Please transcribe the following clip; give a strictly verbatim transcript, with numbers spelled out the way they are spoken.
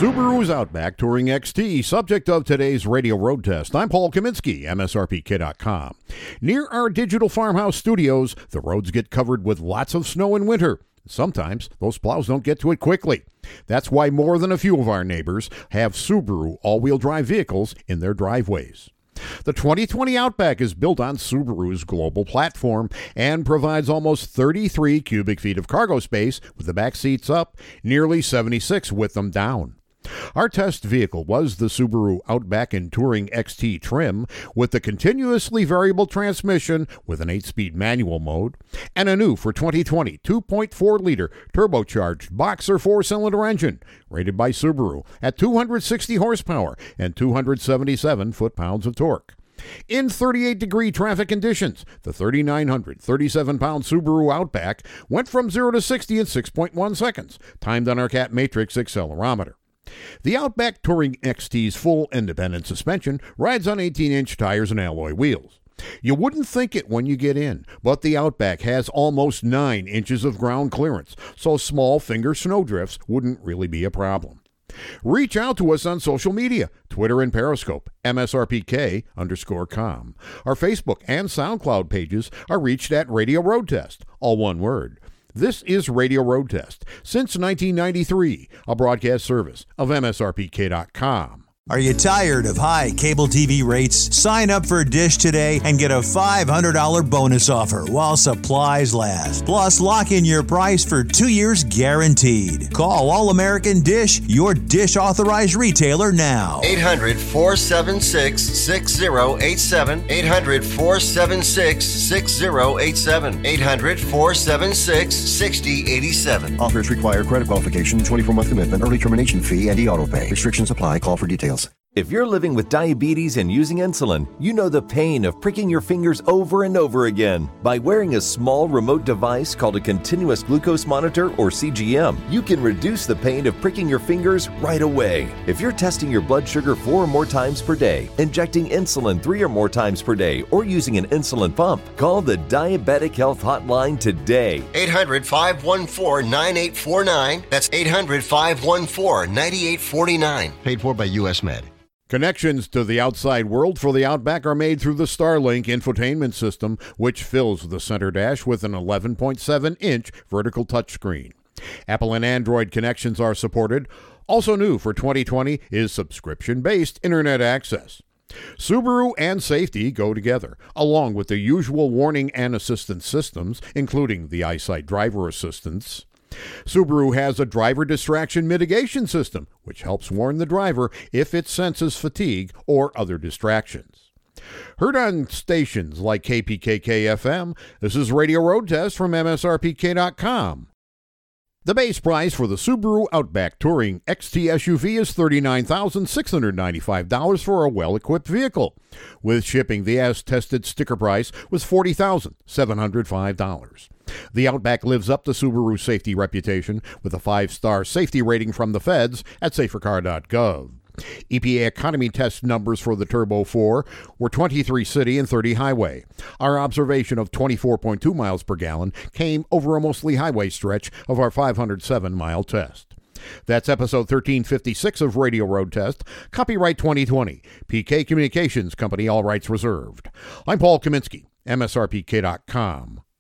Subaru's Outback Touring X T, subject of today's radio road test. I'm Paul Kaminsky, M S R P K dot com. Near our digital farmhouse studios, the roads get covered with lots of snow in winter. Sometimes those plows don't get to it quickly. That's why more than a few of our neighbors have Subaru all-wheel drive vehicles in their driveways. The twenty twenty Outback is built on Subaru's global platform and provides almost thirty-three cubic feet of cargo space with the back seats up, nearly seventy-six with them down. Our test vehicle was the Subaru Outback in Touring X T trim with the continuously variable transmission with an eight-speed manual mode and a new for twenty twenty two point four liter turbocharged Boxer four-cylinder engine rated by Subaru at two hundred sixty horsepower and two hundred seventy-seven foot-pounds of torque. In thirty-eight degree traffic conditions, the three thousand nine hundred thirty-seven pound Subaru Outback went from zero to sixty in six point one seconds, timed on our Cat Matrix accelerometer. The Outback Touring X T's full independent suspension rides on eighteen inch tires and alloy wheels. You wouldn't think it when you get in, but the Outback has almost nine inches of ground clearance, so small finger snowdrifts wouldn't really be a problem. Reach out to us on social media, Twitter and Periscope, M S R P K underscore com. Our Facebook and SoundCloud pages are reached at Radio Road Test, all one word. This is Radio Road Test, since nineteen ninety-three, a broadcast service of M S R P K dot com. Are you tired of high cable T V rates? Sign up for Dish today and get a five hundred dollars bonus offer while supplies last. Plus, lock in your price for two years guaranteed. Call All-American Dish, your Dish authorized retailer now. eight hundred, four seven six, six zero eight seven. eight hundred, four seven six, six zero eight seven. eight hundred, four seven six, six zero eight seven. Offers require credit qualification, twenty-four month commitment, early termination fee, and e-auto pay. Restrictions apply. Call for details. If you're living with diabetes and using insulin, you know the pain of pricking your fingers over and over again. By wearing a small remote device called a continuous glucose monitor or C G M, you can reduce the pain of pricking your fingers right away. If you're testing your blood sugar four or more times per day, injecting insulin three or more times per day, or using an insulin pump, call the Diabetic Health Hotline today. eight hundred, five one four, nine eight four nine. That's eight hundred, five one four, nine eight four nine. Paid for by U S Med. Connections to the outside world for the Outback are made through the Starlink infotainment system, which fills the center dash with an eleven point seven inch vertical touchscreen. Apple and Android connections are supported. Also new for twenty twenty is subscription-based internet access. Subaru and safety go together, along with the usual warning and assistance systems, including the EyeSight driver assistance. Subaru has a driver distraction mitigation system, which helps warn the driver if it senses fatigue or other distractions. Heard on stations like K P K K F M, this is Radio Road Test from M S R P K dot com. The base price for the Subaru Outback Touring X T S U V is thirty-nine thousand six hundred ninety-five dollars for a well-equipped vehicle. With shipping, the as-tested sticker price was forty thousand seven hundred five dollars. The Outback lives up to Subaru's safety reputation with a five-star safety rating from the feds at safer car dot gov. E P A economy test numbers for the Turbo four were twenty-three city and thirty highway. Our observation of twenty-four point two miles per gallon came over a mostly highway stretch of our five hundred seven mile test. That's episode thirteen fifty-six of Radio Road Test, copyright twenty twenty, P K Communications Company, all rights reserved. I'm Paul Kaminsky, M S R P K dot com.